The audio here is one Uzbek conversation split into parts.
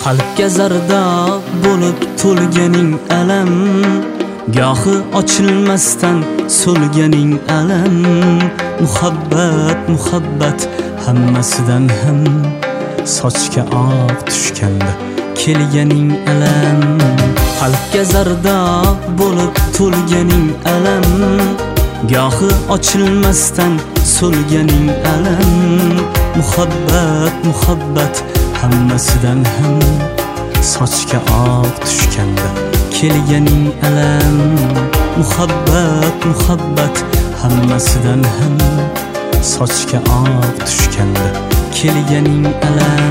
qalbga zarda bo'lib to'lganing alam, gohi ochilmasdan so'lganing alam. Muhabbat, muhabbat hammasidan ham sochga oq tushganda kelganing alam. Qalbga zarda bo'lib to'lganing alam, gohi ochilmasdan so'lganing alam. Muhabbat, muhabbat hammasidan ham sochga oq tushganda kelganing alam. Muhabbat, muhabbat hammasidan ham sochga oq tushganda kelganing alam.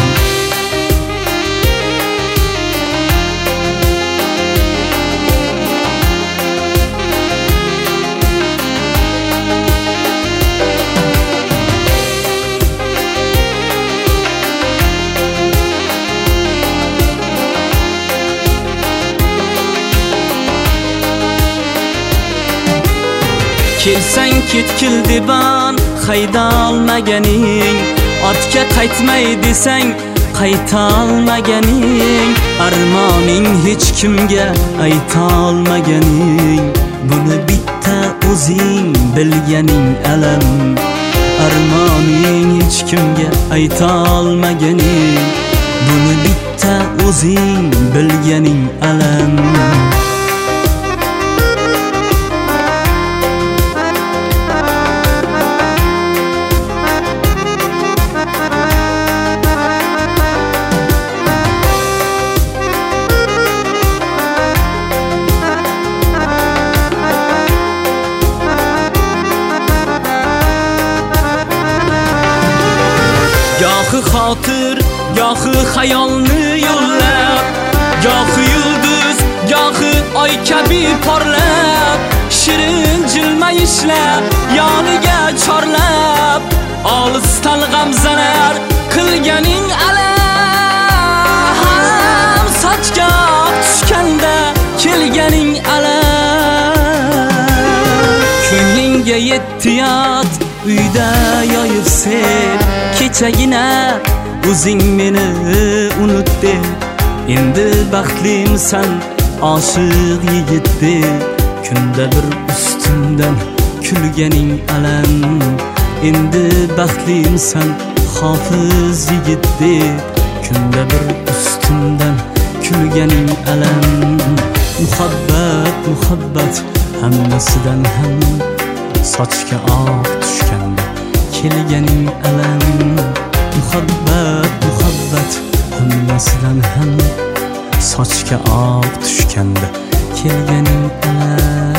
Kelsang ketkil deban hayda olmaganing, ortga qaytmay desang qayta olmaganing, armoning hech kimga ayta olmaganing, buni bitta o'zing bilganing alam. Armoning hech kimga ayta olmaganing, buni bitta o'zing bilganing alam. Gohi xotir, gohi xayolni yo'llab, gohi yulduz, gohi oy kabi porlab, shirin jilmayishlab, yoniga chorlab, olisdan g'amzalar qilganing alam. Sochga tushganda kelganing alam. Ko'nglingga yetti yot uyda yoyib sev, kechagina o'zing meni unut deb. Endi baxtlimsan oshiq yigit deb, kunda bir ustimdan kulganing alam. Endi baxtlimsan hofiz yigit deb, kunda bir ustimdan kulganing alam. Muhabbat, muhabbat hammasidan ham sochga oq tushganda kelganing alam. Muhabbat, muhabbat hammasidan ham sochga oq tushganda kelganing alam.